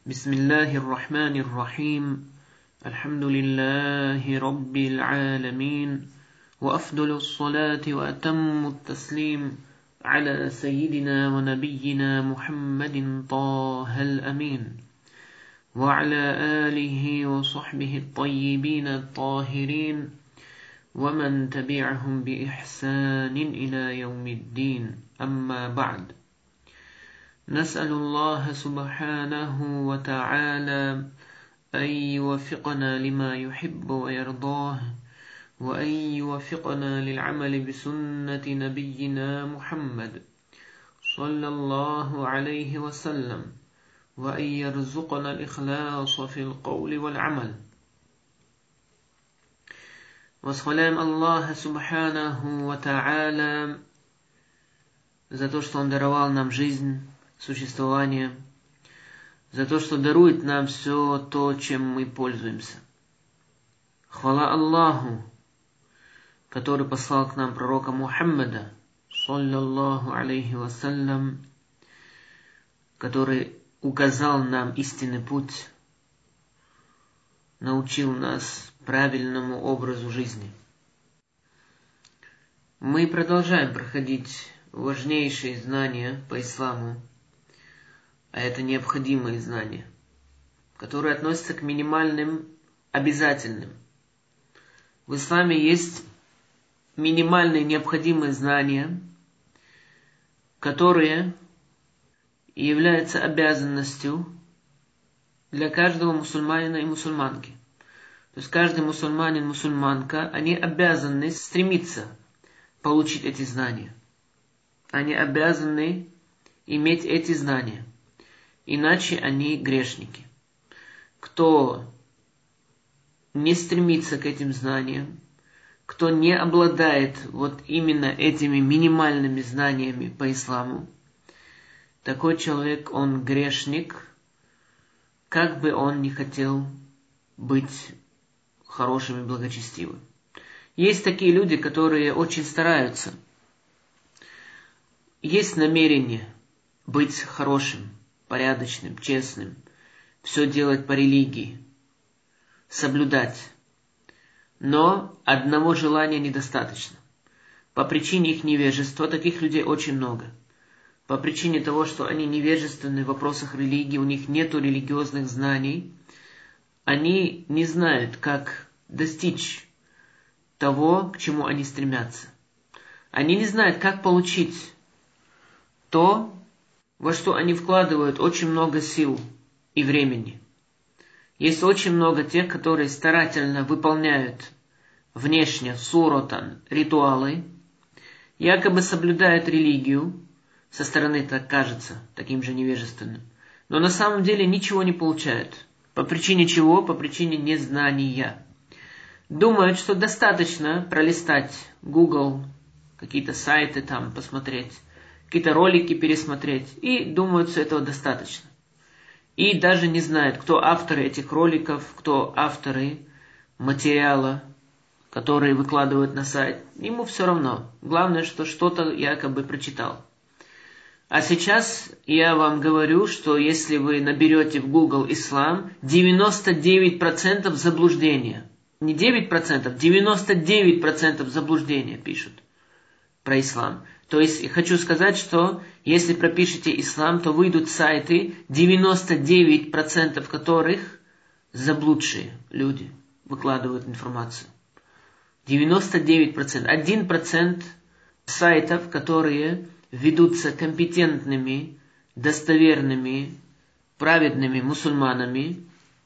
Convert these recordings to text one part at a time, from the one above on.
بسم الله الرحمن الرحيم الحمد لله رب العالمين وأفضل الصلاة وأتم التسليم على سيدنا ونبينا محمد طه الأمين وعلى آله وصحبه الطيبين الطاهرين ومن تبعهم بإحسان إلى يوم الدين أما بعد. نسأل الله سبحانه وتعالى أن يوفقنا لما يحب ويرضاه وأن يوفقنا للعمل بسنة نبينا محمد صلى الله عليه وسلم وأن يرزقنا الإخلاص في القول والعمل. Восхваляем Аллаха Субханаху ва Таа'аля за то, что Он даровал нам жизнь, существование, за то, что дарует нам все то, чем мы пользуемся. Хвала Аллаху, который послал к нам пророка Мухаммада, саллаллаху алейхи вассалям, который указал нам истинный путь, научил нас правильному образу жизни. Мы продолжаем проходить важнейшие знания по исламу, а это необходимые знания, которые относятся к минимальным обязательным. В исламе есть минимальные необходимые знания, которые являются обязанностью для каждого мусульманина и мусульманки. То есть каждый мусульманин, мусульманка, они обязаны стремиться получить эти знания. Они обязаны иметь эти знания. Иначе они грешники. Кто не стремится к этим знаниям, кто не обладает вот именно этими минимальными знаниями по исламу, такой человек, он грешник, как бы он ни хотел быть хорошим и благочестивым. Есть такие люди, которые очень стараются. Есть намерение быть хорошим, порядочным, честным, все делать по религии, соблюдать. Но одного желания недостаточно. По причине их невежества таких людей очень много. По причине того, что они невежественны в вопросах религии, у них нет религиозных знаний, они не знают, как достичь того, к чему они стремятся. Они не знают, как получить то, во что они вкладывают очень много сил и времени. Есть очень много тех, которые старательно выполняют внешне, суротан, ритуалы, якобы соблюдают религию, со стороны так кажется, таким же невежественным, но на самом деле ничего не получают. По причине чего? По причине незнания. Думают, что достаточно пролистать Google, какие-то сайты там посмотреть, какие-то ролики пересмотреть, и думают, что этого достаточно. И даже не знают, кто авторы этих роликов, кто авторы материала, которые выкладывают на сайт. Ему все равно. Главное, что что-то якобы прочитал. А сейчас я вам говорю, что если вы наберете в Google ислам, 99% заблуждения. Не 9%, 99% заблуждения пишут про ислам. То есть, хочу сказать, что если пропишете ислам, то выйдут сайты, 99% которых заблудшие люди выкладывают информацию. 99%. 1% сайтов, которые ведутся компетентными, достоверными, праведными мусульманами,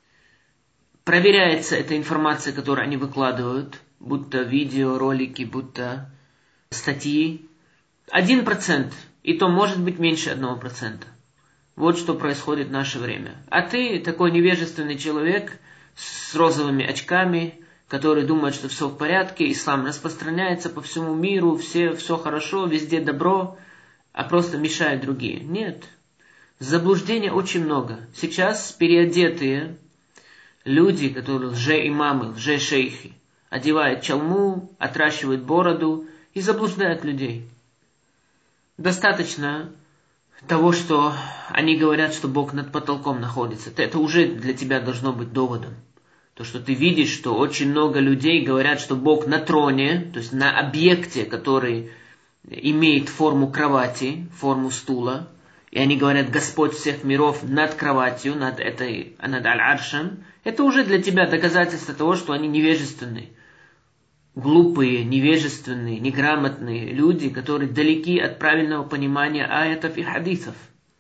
проверяется эта информация, которую они выкладывают, будто видео, ролики, будто статьи. 1%, и то может быть меньше 1%. Вот что происходит в наше время. А ты такой невежественный человек с розовыми очками, который думает, что все в порядке, ислам распространяется по всему миру, все хорошо, везде добро, а просто мешают другие. Нет. Заблуждений очень много. Сейчас переодетые люди, которые лже-имамы, лже-шейхи, одевают чалму, отращивают бороду и заблуждают людей. Достаточно того, что они говорят, что Бог над потолком находится. Это уже для тебя должно быть доводом. То, что ты видишь, что очень много людей говорят, что Бог на троне, то есть на объекте, который имеет форму кровати, форму стула, и они говорят, Господь всех миров над кроватью, над Аль-Аршем, это уже для тебя доказательство того, что они невежественные, глупые, невежественные, неграмотные люди, которые далеки от правильного понимания аятов и хадисов.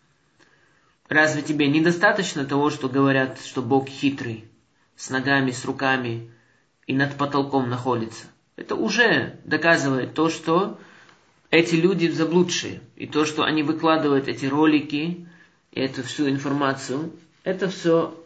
Разве тебе недостаточно того, что говорят, что Бог хитрый, с ногами, с руками и над потолком находится? Это уже доказывает то, что эти люди заблудшие. И то, что они выкладывают эти ролики, и эту всю информацию, это все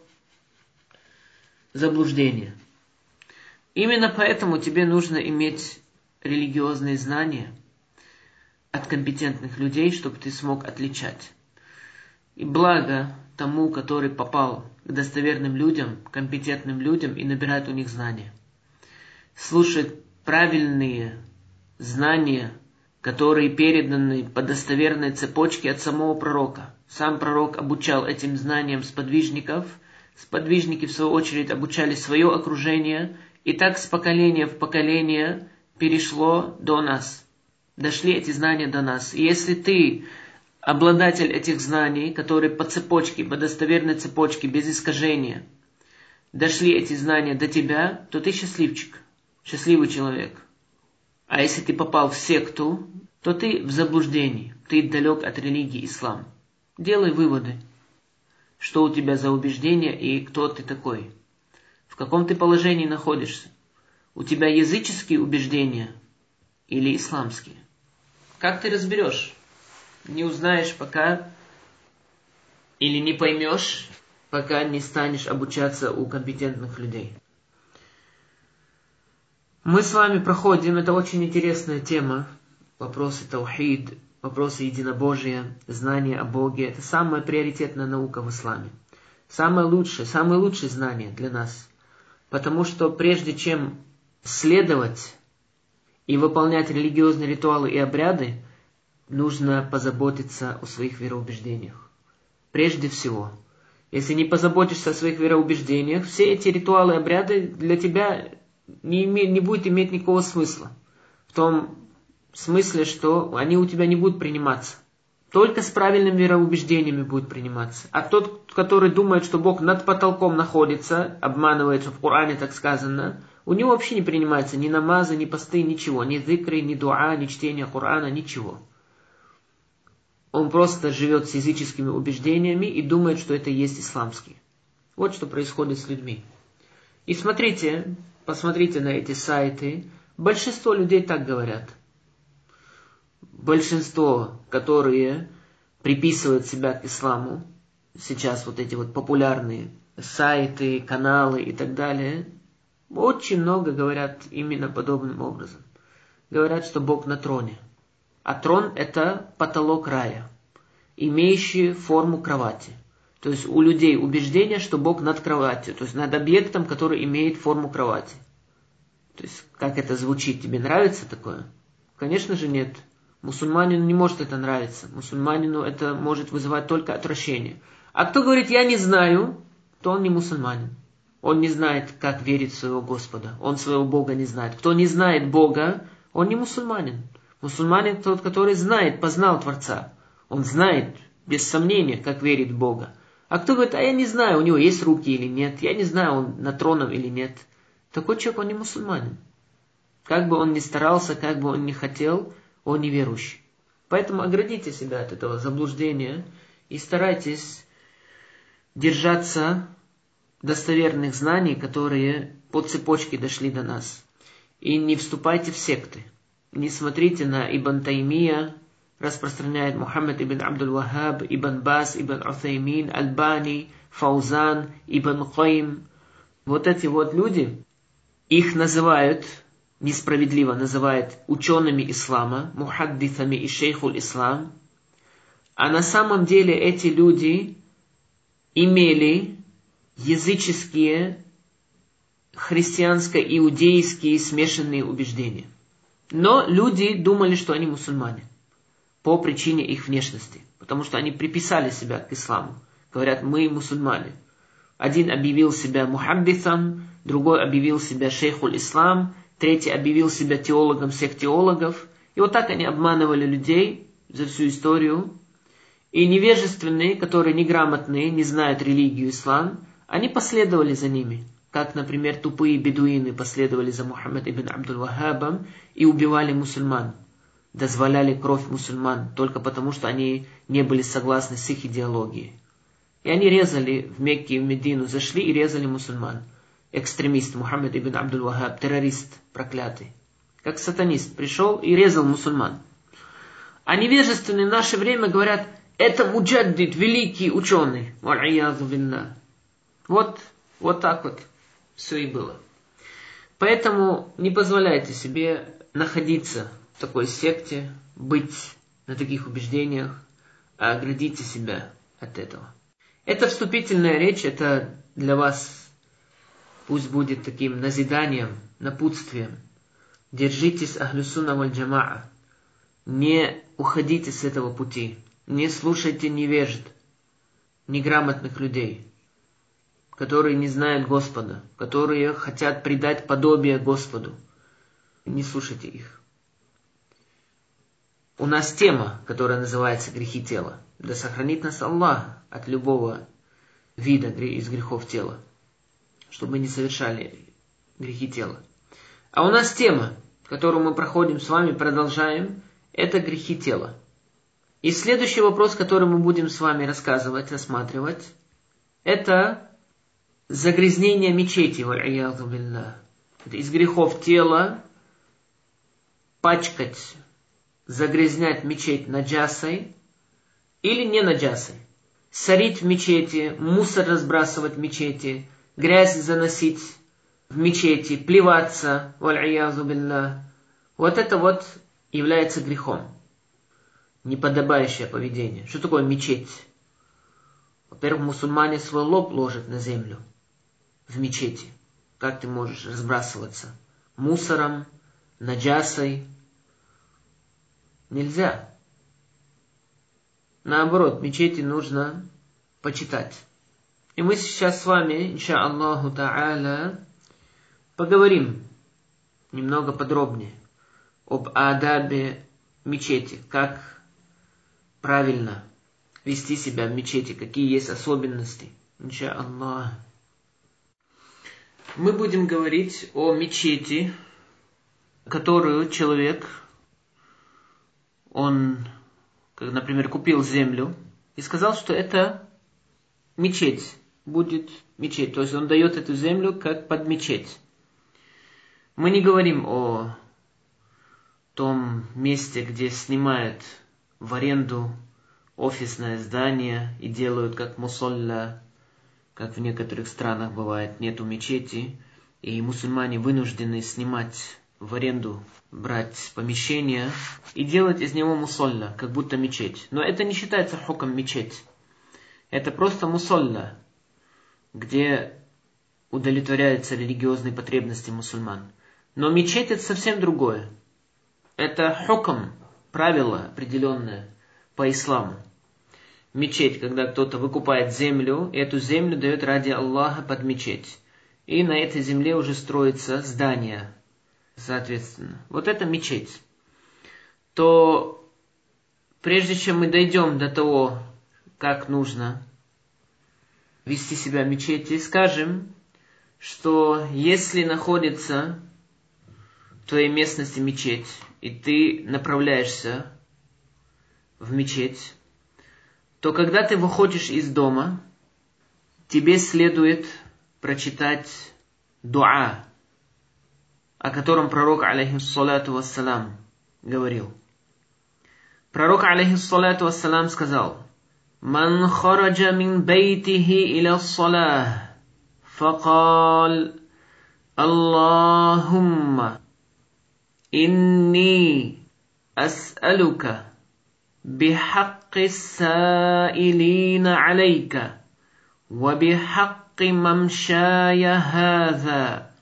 заблуждение. Именно поэтому тебе нужно иметь религиозные знания от компетентных людей, чтобы ты смог отличать. И благо тому, который попал к достоверным людям, компетентным людям и набирает у них знания. Слушать правильные знания, которые переданы по достоверной цепочке от самого пророка. Сам пророк обучал этим знаниям сподвижников, сподвижники в свою очередь обучали свое окружение, и так с поколения в поколение перешло до нас. Дошли эти знания до нас. И если ты обладатель этих знаний, которые по цепочке, по достоверной цепочке, без искажения, дошли эти знания до тебя, то ты счастливчик, счастливый человек. А если ты попал в секту, то ты в заблуждении, ты далек от религии ислам. Делай выводы, что у тебя за убеждения и кто ты такой. В каком ты положении находишься? У тебя языческие убеждения или исламские? Как ты разберешь? Не узнаешь пока, или не поймешь, пока не станешь обучаться у компетентных людей. Мы с вами проходим, это очень интересная тема, вопросы таухид, вопросы единобожия, знания о Боге. Это самая приоритетная наука в исламе. Самые лучшие знания для нас. Потому что прежде чем следовать и выполнять религиозные ритуалы и обряды, нужно позаботиться о своих вероубеждениях. Прежде всего. Если не позаботишься о своих вероубеждениях, все эти ритуалы и обряды для тебя не будет иметь никакого смысла. В том смысле, что они у тебя не будут приниматься. Только с правильными вероубеждениями будут приниматься. А тот, который думает, что Бог над потолком находится, обманывается, в Коране так сказано, у него вообще не принимается ни намазы, ни посты, ничего. Ни зикры, ни дуа, ни чтение Корана, ничего. Он просто живет с языческими убеждениями и думает, что это и есть исламский. Вот что происходит с людьми. И посмотрите на эти сайты. Большинство людей так говорят. Большинство, которые приписывают себя к исламу, сейчас вот эти вот популярные сайты, каналы и так далее, очень много говорят именно подобным образом. Говорят, что Бог на троне. А трон — это потолок рая, имеющий форму кровати. То есть у людей убеждение, что Бог над кроватью, то есть над объектом, который имеет форму кровати. То есть как это звучит? Тебе нравится такое? Конечно же нет. Мусульманину не может это нравиться. Мусульманину это может вызывать только отвращение. А кто говорит, я не знаю, то он не мусульманин. Он не знает, как верить в своего Господа. Он своего Бога не знает. Кто не знает Бога, он не мусульманин. Мусульманин тот, который знает, познал Творца. Он знает, без сомнения, как верит в Бога. А кто говорит, а я не знаю, у него есть руки или нет, я не знаю, он на троном или нет. Такой человек, он не мусульманин. Как бы он ни старался, как бы он ни хотел, он неверующий. Поэтому оградите себя от этого заблуждения и старайтесь держаться достоверных знаний, которые по цепочке дошли до нас. И не вступайте в секты. Не смотрите на Ибн Таймия, распространяет Мухаммад ибн Абдул-Вахаб, Ибн Бас, Ибн Уthаймин, Альбани, Фаузан, Ибн Каим. Вот эти вот люди, их называют, несправедливо называют учеными ислама, мухаддисами и шейхуль ислам. А на самом деле эти люди имели языческие, христианско-иудейские смешанные убеждения. Но люди думали, что они мусульмане по причине их внешности. потому что они приписали себя к исламу. Говорят, мы мусульмане. Один объявил себя мухаддисом, другой объявил себя шейхуль ислам, третий объявил себя теологом всех теологов. И вот так они обманывали людей за всю историю. И невежественные, которые неграмотные, не знают религию ислам, они последовали за ними. Как, например, тупые бедуины последовали за Мухаммад ибн Абдул-Ваххабом и убивали мусульман. Дозволяли кровь мусульман, только потому, что они не были согласны с их идеологией. И они резали в Мекке и в Медину, зашли и резали мусульман. Экстремист Мухаммад ибн Абдул-Ваххаб, террорист проклятый. Как сатанист пришел и резал мусульман. А невежественные в наше время говорят, это муджаддид, великий ученый. Вот так вот все и было. Поэтому не позволяйте себе находиться в такой секте, быть на таких убеждениях, а оградите себя от этого. Эта вступительная речь, это для вас пусть будет таким назиданием, напутствием. Держитесь ахлю сунна валь джамаа. Не уходите с этого пути. Не слушайте невежд, неграмотных людей, которые не знают Господа, которые хотят придать подобие Господу. Не слушайте их. У нас тема, которая называется «Грехи тела». Да сохранит нас Аллах от любого вида из грехов тела, чтобы мы не совершали грехи тела. А у нас тема, которую мы проходим с вами, продолжаем, это грехи тела. И следующий вопрос, который мы будем с вами рассказывать, рассматривать, это загрязнение мечети, валь-ияду билля. Из грехов тела пачкать, загрязнять мечеть наджасой или не наджасой. Сорить в мечети, мусор разбрасывать в мечети, грязь заносить в мечети, плеваться, валь-ияду билля. Вот это вот является грехом. Неподобающее поведение. Что такое мечеть? Во-первых, мусульмане свой лоб ложат на землю в мечети. Как ты можешь разбрасываться? Мусором, наджасой. Нельзя. Наоборот, мечети нужно почитать. И мы сейчас с вами, инша Аллаху та'аля, поговорим немного подробнее об адабе мечети, как правильно вести себя в мечети, какие есть особенности, инша Аллах. Мы будем говорить о мечети, которую человек, он, как, например, купил землю и сказал, что это мечеть, будет мечеть. То есть он дает эту землю как под мечеть. Мы не говорим о том месте, где снимают в аренду офисное здание и делают как мусалля, как в некоторых странах бывает, нету мечети, и мусульмане вынуждены снимать в аренду, брать помещение и делать из него мусалля, как будто мечеть. Но это не считается хуком мечеть. Это просто мусалля, где удовлетворяются религиозные потребности мусульман. Но мечеть это совсем другое. Это хукм, правило определенное по исламу. Мечеть, когда кто-то выкупает землю, и эту землю дает ради Аллаха под мечеть. И на этой земле уже строится здание, соответственно. Вот это мечеть. То прежде чем мы дойдем до того, как нужно вести себя в мечети, скажем, что если находится в твоей местности мечеть, и ты направляешься в мечеть, то когда ты выходишь из дома, тебе следует прочитать дуа, о котором пророк, алейхиссалату вассалам, говорил. Пророк, алейхиссалату вассалам, сказал: «Ман хараджа мин бейтихи иля ссалах, факал, Аллахумма, инни ас'алука بحق السائلين عليك وبحق ممشاي هذا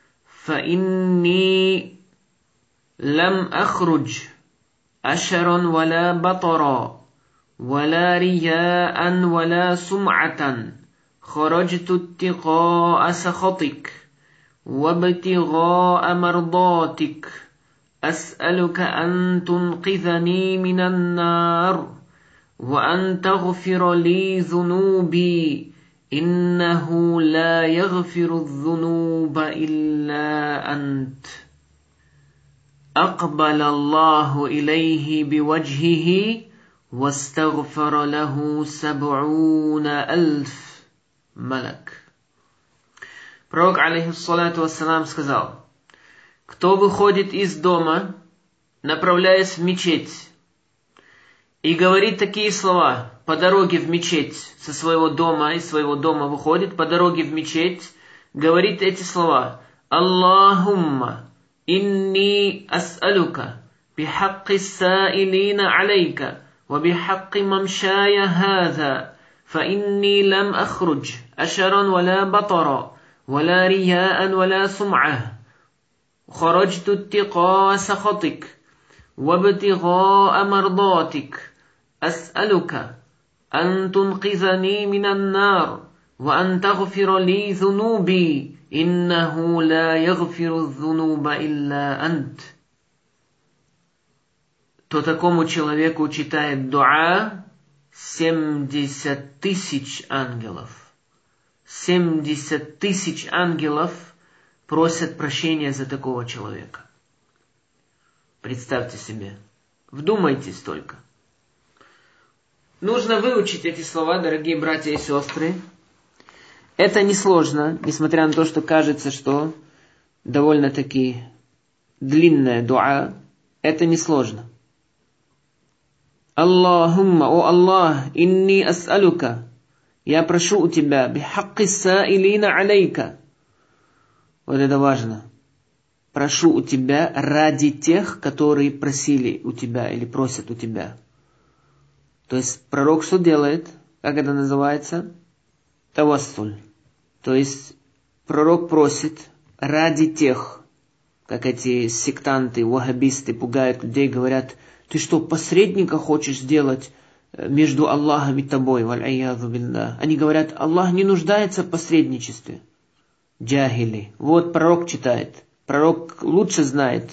فإني لم أخرج أشرا ولا بطرا ولا رياء ولا سمعة خرجت اتقاء سخطك وابتغاء مرضاتك أسألك أن تنقذني من النار وأن تغفر لي ذنوبي إنه لا يغفر الذنوب إلا أنت. أقبل الله إليه بوجهه واستغفر له 70,000 ملك. Пророк, алейхиссалату вассалам, сказал: кто выходит из дома, направляясь в мечеть, и говорит такие слова по дороге в мечеть, из своего дома выходит, по дороге в мечеть, говорит эти слова: Аллахумма инни ас'алюка бихакки саилина алейка ва бихакки мамшая хаза фа инни лам ахруджь ашаран валя батара валя рияан валя сум'а خرجت اتقاء سخطك وابتغاء مرضاتك أسألك أن تنقذني من النار وأن تغفر لي ذنوبي إنه لا يغفر الذنوب إلا أنت. То такому человеку читает дуа 70 000 ангелов. 70 000 ангелов просят прощения за такого человека. Представьте себе. Вдумайтесь только. Нужно выучить эти слова, дорогие братья и сестры. Это несложно, несмотря на то, что кажется, что довольно-таки длинная дуа. Это несложно. Аллахумма, о Аллах, инни ас'алюка. Я прошу у тебя, бихакки саилина алейка. Вот это важно. Прошу у тебя ради тех, которые просили у тебя или просят у тебя. То есть пророк что делает? Как это называется? Тавассуль. То есть пророк просит ради тех, как эти сектанты, ваххабисты пугают людей, говорят: ты что, посредника хочешь сделать между Аллахом и тобой? Валь-айязу билlah. Они говорят: Аллах не нуждается в посредничестве. Джахили. Вот пророк читает. Пророк лучше знает.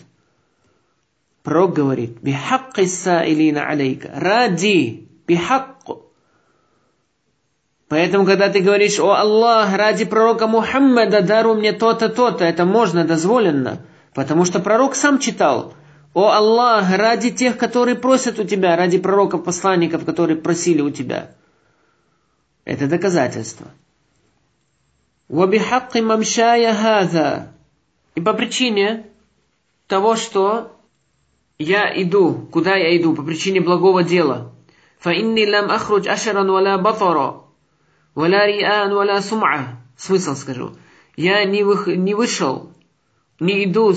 Пророк говорит: бихакки саилина алейка. Ради. Бихакку. Поэтому, когда ты говоришь: о Аллах, ради пророка Мухаммада даруй мне то-то, то-то, это можно, дозволено. Потому что пророк сам читал: о Аллах, ради тех, которые просят у тебя, ради пророков, посланников, которые просили у тебя. Это доказательство. وَبِحَقِّ مَمْشَايَ هَذَا. И по причине того, что я иду, куда я иду, по причине благого дела. فَإِنِّي لَمْ أَخْرُجْ أَشَرًا وَلَا بَطَرًا وَلَا رِيَاءً وَلَا سُمْعًا. Смысл скажу. Я не вышел, не иду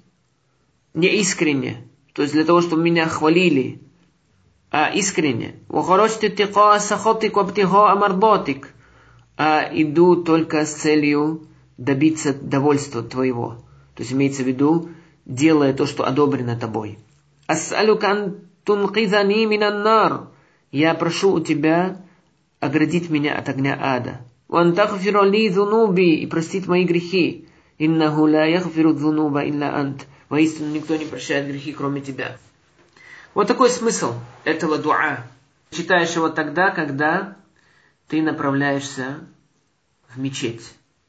не искренне, то есть для того, чтобы меня хвалили, а искренне. وَخَرَجْتُ اتِّقَاءَ سَخَطِكَ وَابْتِغَاءَ مَرْضَاتِكَ. А иду только с целью добиться довольства твоего. То есть имеется в виду, делая то, что одобрено тобой. Ас'алюка ан тунқизани минан нар. Я прошу у тебя оградить меня от огня ада. Ван тагфира ли зунуби. И простить мои грехи. Иннаху ла ягфиру зунуба илля ант. Воистину никто не прощает грехи, кроме тебя. Вот такой смысл этого дуа. Читаешь его тогда, когда ты направляешься в мечеть.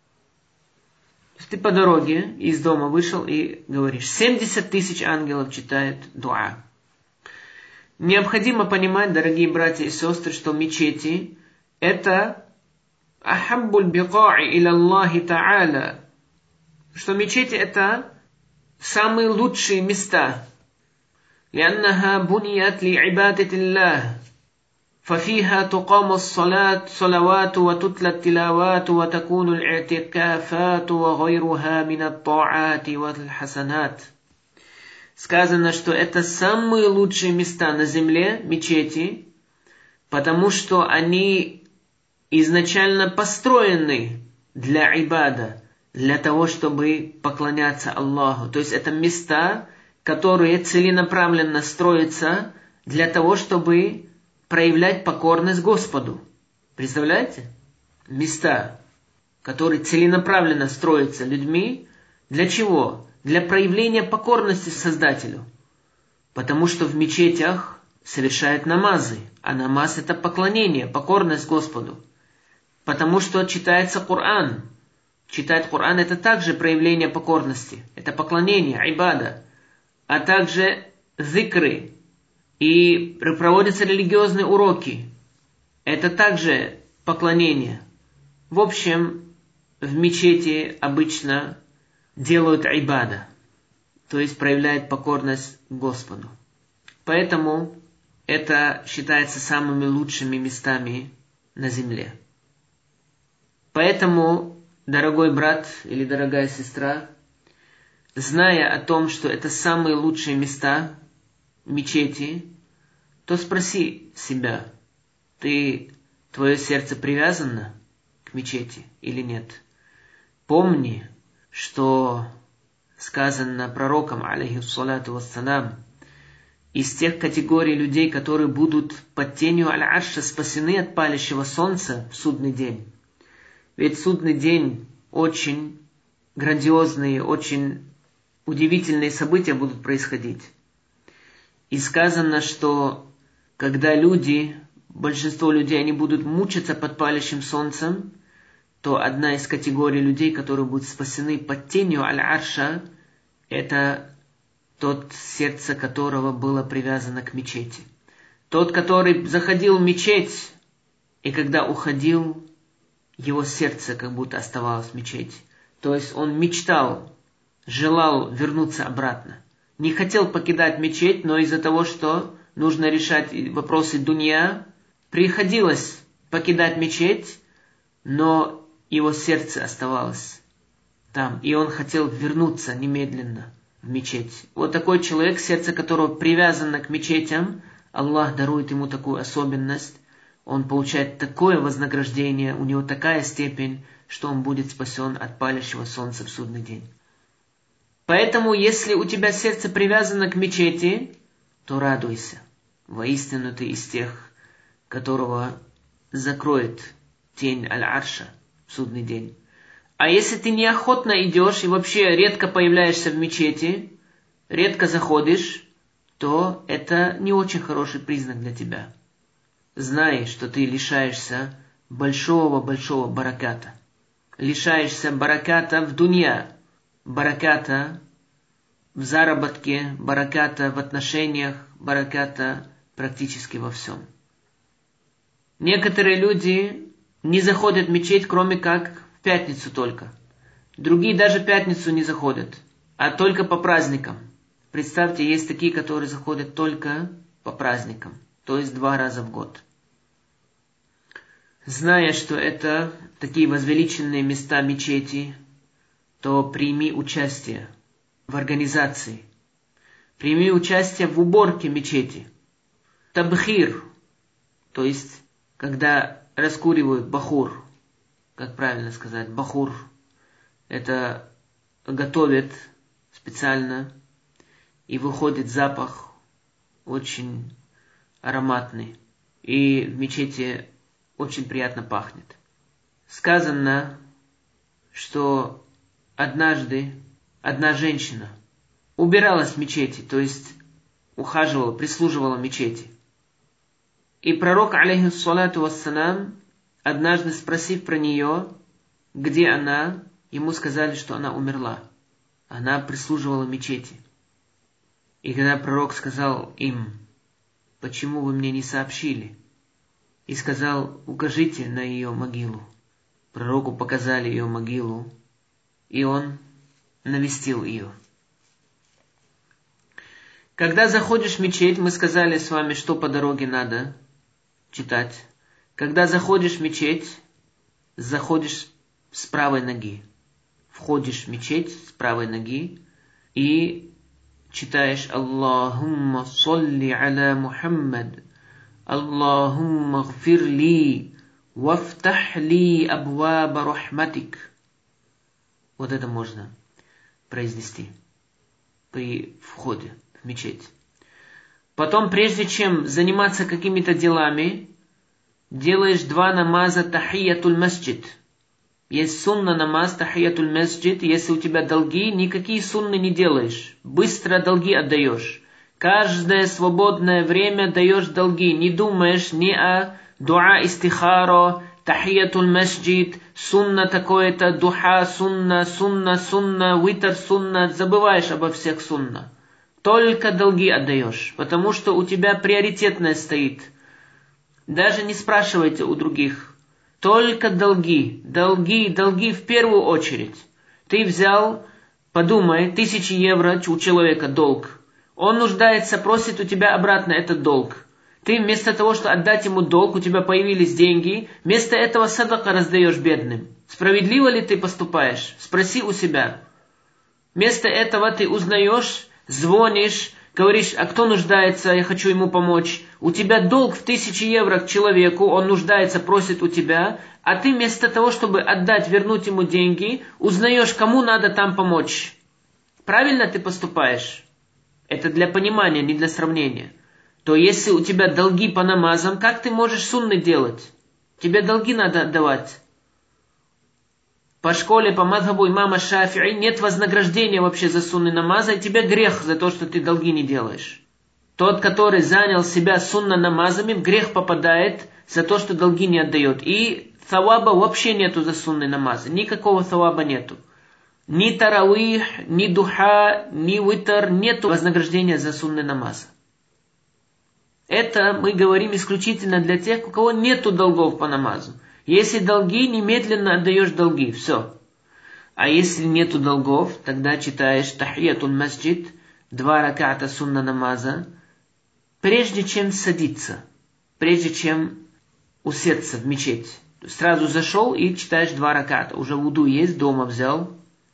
Ты по дороге из дома вышел и говоришь. 70 000 ангелов читает дуа. Необходимо понимать, дорогие братья и сестры, что мечети это ахаббуль биqa'i иля Аллахи та'аля. Что мечети это самые лучшие места. لأنها بنيت لعبادة الله. ففيها تقام الصلاة صلوات وتتلى التلاوات وتكون الاعتكافات وغيرها من الطاعات والحسنات. Сказано, что это самые лучшие места на земле, мечети, потому что они изначально построены для ибада, для того, чтобы поклоняться Аллаху. То есть это места, которые целенаправленно строятся для того, чтобы проявлять покорность Господу. Представляете? Места, которые целенаправленно строятся людьми. Для чего? Для проявления покорности Создателю. Потому что в мечетях совершают намазы. А намаз это поклонение, покорность Господу. Потому что читается Коран. Читать Коран это также проявление покорности. Это поклонение, айбада. А также зикры. И проводятся религиозные уроки. Это также поклонение. В общем, в мечети обычно делают айбада. То есть проявляют покорность Господу. Поэтому это считается самыми лучшими местами на земле. Поэтому, дорогой брат или дорогая сестра, зная о том, что это самые лучшие места мечети, то спроси себя, твое сердце привязано к мечети или нет? Помни, что сказано пророком, алейхиссалату вассалам, из тех категорий людей, которые будут под тенью аль-арша спасены от палящего солнца в судный день. Ведь судный день очень грандиозные, очень удивительные события будут происходить. И сказано, что когда большинство людей, они будут мучиться под палящим солнцем, то одна из категорий людей, которые будут спасены под тенью аль-арша, это тот, сердце которого было привязано к мечети. Тот, который заходил в мечеть, и когда уходил, его сердце как будто оставалось в мечети. То есть он мечтал, желал вернуться обратно. Не хотел покидать мечеть, но из-за того, что нужно решать вопросы дунья, приходилось покидать мечеть, но его сердце оставалось там. И он хотел вернуться немедленно в мечеть. Вот такой человек, сердце которого привязано к мечетям, Аллах дарует ему такую особенность, он получает такое вознаграждение, у него такая степень, что он будет спасен от палящего солнца в судный день. Поэтому, если у тебя сердце привязано к мечети, то радуйся. Воистину ты из тех, которого закроет тень аль-арша в судный день. А если ты неохотно идешь и вообще редко появляешься в мечети, редко заходишь, то это не очень хороший признак для тебя. Знай, что ты лишаешься большого-большого бараката. Лишаешься бараката в дунья, бараката в заработке, бараката в отношениях, бараката практически во всем. Некоторые люди не заходят в мечеть, кроме как в пятницу только. Другие даже в пятницу не заходят, а только по праздникам. Представьте, есть такие, которые заходят только по праздникам, то есть 2 раза в год. Зная, что это такие возвеличенные места мечети, то прими участие в организации. Прими участие в уборке мечети. Табхир, то есть, когда раскуривают бахур, как правильно сказать, бахур, это готовят специально, и выходит запах очень ароматный, и в мечети очень приятно пахнет. Сказано, что однажды одна женщина убиралась в мечети, то есть ухаживала, прислуживала мечети. И пророк, алейхиссалату вассалам, однажды спросив про нее, где она, ему сказали, что она умерла. Она прислуживала мечети. И когда пророк сказал им, почему вы мне не сообщили? И сказал, укажите на ее могилу. Пророку показали ее могилу, и он навестил ее. Когда заходишь в мечеть, мы сказали с вами, что по дороге надо читать. Когда заходишь в мечеть, заходишь с правой ноги. Входишь в мечеть с правой ноги и читаешь Аллахумма салли аля Мухаммад, Аллахумма гфир ли, вафтах ли абваба рахматик. Вот это можно произнести при входе в мечеть. Потом, прежде чем заниматься какими-то делами, делаешь 2 намаза тахиятуль масджид. Есть сунна намаз тахиятуль масджид. Если у тебя долги, никакие сунны не делаешь. Быстро долги отдаешь. Каждое свободное время даешь долги. Не думаешь ни о дуа истихаро, тахиятуль масджид, сунна такое-то, духа, сунна, витр, сунна. Забываешь обо всех сунна. Только долги отдаешь, потому что у тебя приоритетное стоит. Даже не спрашивайте у других. Только долги в первую очередь. Ты взял, подумай, 1000 евро у человека долг. Он нуждается, просит у тебя обратно этот долг. Ты вместо того, чтобы отдать ему долг, у тебя появились деньги, вместо этого садака раздаешь бедным. Справедливо ли ты поступаешь? Спроси у себя. Вместо этого ты узнаешь, звонишь, говоришь, а кто нуждается, я хочу ему помочь. У тебя долг в 1000 евро к человеку, он нуждается, просит у тебя, а ты вместо того, чтобы отдать, вернуть ему деньги, узнаешь, кому надо там помочь. Правильно ты поступаешь? Это для понимания, не для сравнения. То если у тебя долги по намазам, как ты можешь сунны делать? Тебе долги надо отдавать. По школе, по мадхабу имама Шафи'и нет вознаграждения вообще за сунны намаза, и тебе грех за то, что ты долги не делаешь. Тот, который занял себя сунна намазами, в грех попадает за то, что долги не отдает. И саваба вообще нету за сунны намазы. Никакого саваба нету. Ни таравих, ни духа, ни витр, нету вознаграждения за сунны намаза. Это мы говорим исключительно для тех, у кого нету долгов по намазу. Если долги, немедленно отдаешь долги. Все. А если нету долгов, тогда читаешь тахиятуль масджид, 2 раката сунна намаза, прежде чем садиться, прежде чем усеться в мечеть. Сразу зашел и читаешь 2 раката. Уже вуду есть, дома взял.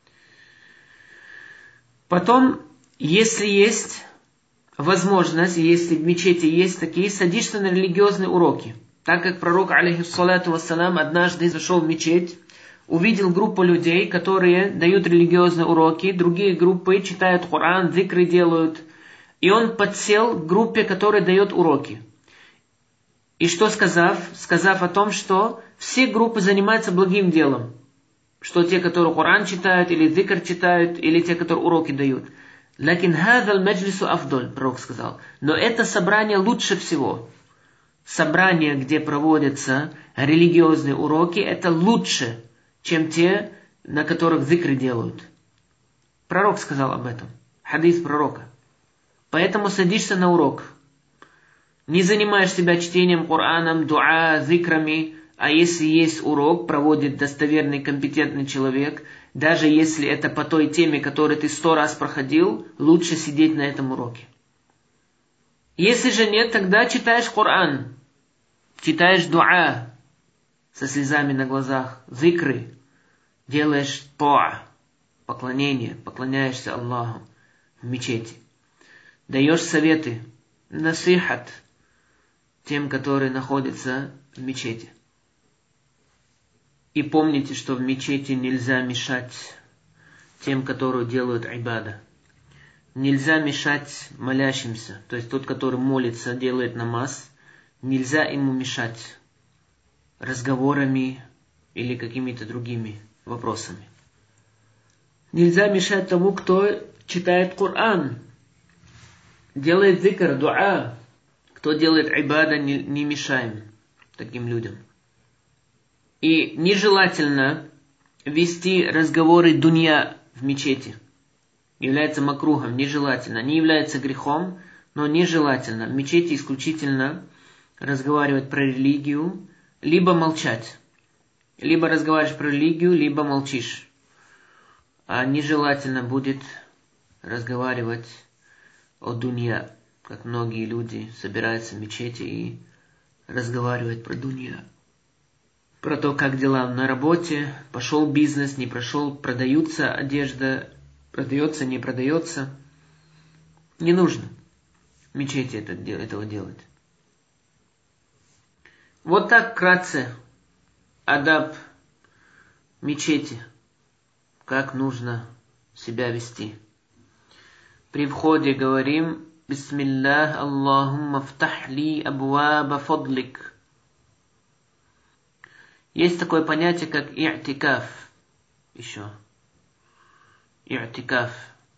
Потом, если есть возможность, если в мечети есть такие, садишься на религиозные уроки. Так как пророк, алейхиссалату вассалам, однажды зашел в мечеть, увидел группу людей, которые дают религиозные уроки, другие группы читают Коран, зикры делают. И он подсел к группе, которая дает уроки. И что сказав? Сказав о том, что все группы занимаются благим делом. Что те, которые Коран читают, или зикр читают, или те, которые уроки дают. Лакин хадал маджлису афдоль, пророк сказал. Но это собрание лучше всего. Собрания, где проводятся религиозные уроки, это лучше, чем те, на которых зикры делают. Пророк сказал об этом. Хадис пророка. Поэтому садишься на урок. Не занимаешь себя чтением Кораном, дуа, зикрами, а если есть урок, проводит достоверный, компетентный человек, даже если это по той теме, которую ты 100 раз проходил, лучше сидеть на этом уроке. Если же нет, тогда читаешь Коран, читаешь дуа со слезами на глазах, зикры, делаешь тоа, поклонение, поклоняешься Аллаху в мечети. Даешь советы, насихат тем, которые находятся в мечети. И помните, что в мечети нельзя мешать тем, которые делают айбада. Нельзя мешать молящимся, то есть тот, который молится, делает намаз, нельзя ему мешать разговорами или какими-то другими вопросами. Нельзя мешать тому, кто читает Коран, делает зикр, дуа. Кто делает айбада, не мешаем таким людям. И нежелательно вести разговоры дунья в мечети. Является макрухом, нежелательно. Не является грехом, но нежелательно. В мечети исключительно разговаривать про религию, либо молчать. Либо разговариваешь про религию, либо молчишь. А нежелательно будет разговаривать о дунья, как многие люди собираются в мечети и разговаривают про дунья. Про то, как дела на работе, пошел бизнес, не прошел, продаются одежда, продается, не продается. Не нужно в мечети этого делать. Вот так вкратце адаб мечети, как нужно себя вести. При входе говорим Бисмиллах, Аллахумма фтах ли абваба фадлик. Есть такое понятие, как и'тикаф. Еще. И'тикаф.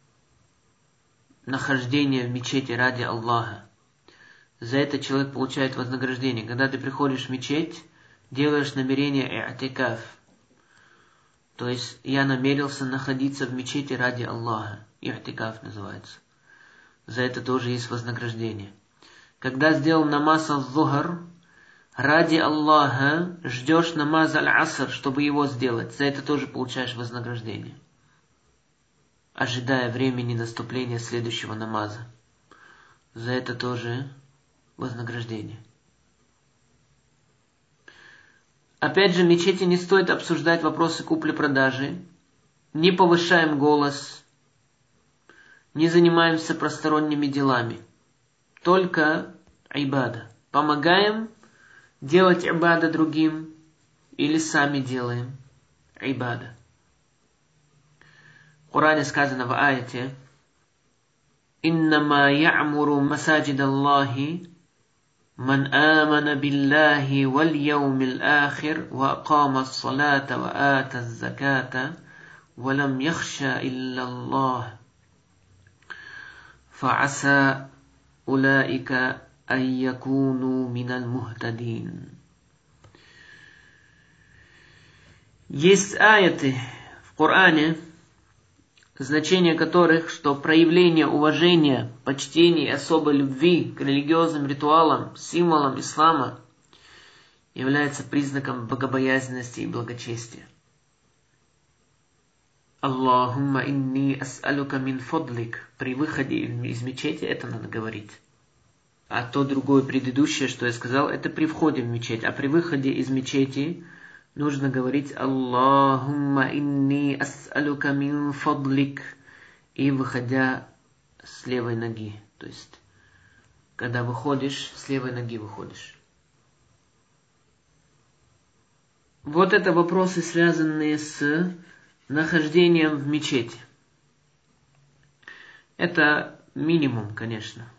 Нахождение в мечети ради Аллаха. За это человек получает вознаграждение. Когда ты приходишь в мечеть, делаешь намерение и'тикаф. То есть я намерился находиться в мечети ради Аллаха. И'тикаф называется. За это тоже есть вознаграждение. Когда сделал намаз аль-зухр, ради Аллаха ждешь намаз аль-аср, чтобы его сделать. За это тоже получаешь вознаграждение. Ожидая времени наступления следующего намаза. За это тоже вознаграждение. Опять же, в мечети не стоит обсуждать вопросы купли-продажи. Не повышаем голос. Не занимаемся просторонними делами. Только ибада. Помогаем делать ибада другим или сами делаем ибада. В Коране сказано в аяте: «Иннама я'муру масаджид Аллахи ман амана биллахи валь яумил ахир ва акама ас-салата ва ата az-заката ва лам яхша илля Аллах фа'аса улаика ан якуну минал мухтадин». Есть аяты в Коране, значение которых, что проявление уважения, почтения и особой любви к религиозным ритуалам, символам ислама является признаком богобоязненности и благочестия. Аллахумма инни ас'алука мин фадлик. При выходе из мечети это надо говорить. А то другое предыдущее, что я сказал, это при входе в мечеть. А при выходе из мечети нужно говорить Аллахумма инни ас'алука мин фадлик. И выходя с левой ноги. То есть, когда выходишь, с левой ноги выходишь. Вот это вопросы, связанные с нахождением в мечети. Это минимум, конечно.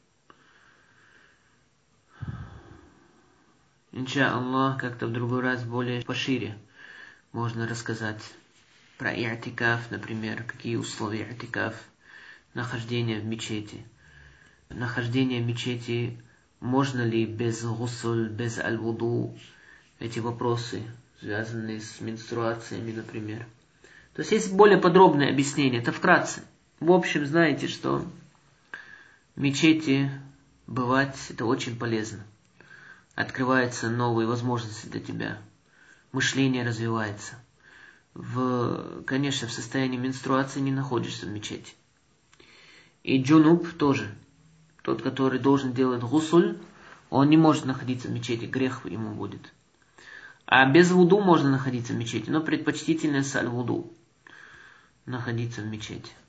Инша Аллах, как-то в другой раз более пошире можно рассказать про и'тикаф, например, какие условия и'тикаф, нахождение в мечети. Нахождение в мечети можно ли без гусуль, без аль-вуду, эти вопросы, связанные с менструациями, например. То есть есть более подробное объяснение, это вкратце. В общем, знаете, что в мечети бывать это очень полезно. Открываются новые возможности для тебя. Мышление развивается. Конечно, в состоянии менструации не находишься в мечети. И джунуб тоже. Тот, который должен делать гусуль, он не может находиться в мечети, грех ему будет. А без вуду можно находиться в мечети, но предпочтительно с аль-вуду находиться в мечети.